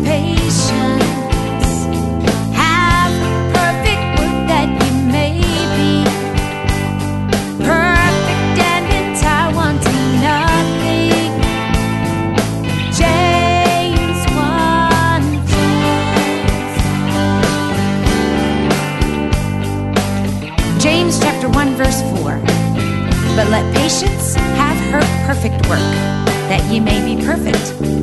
patience have perfect work, that you may be perfect and entire, wanting nothing. James 1:4. James chapter 1 verse 4. But let patience have her perfect work, that ye may be perfect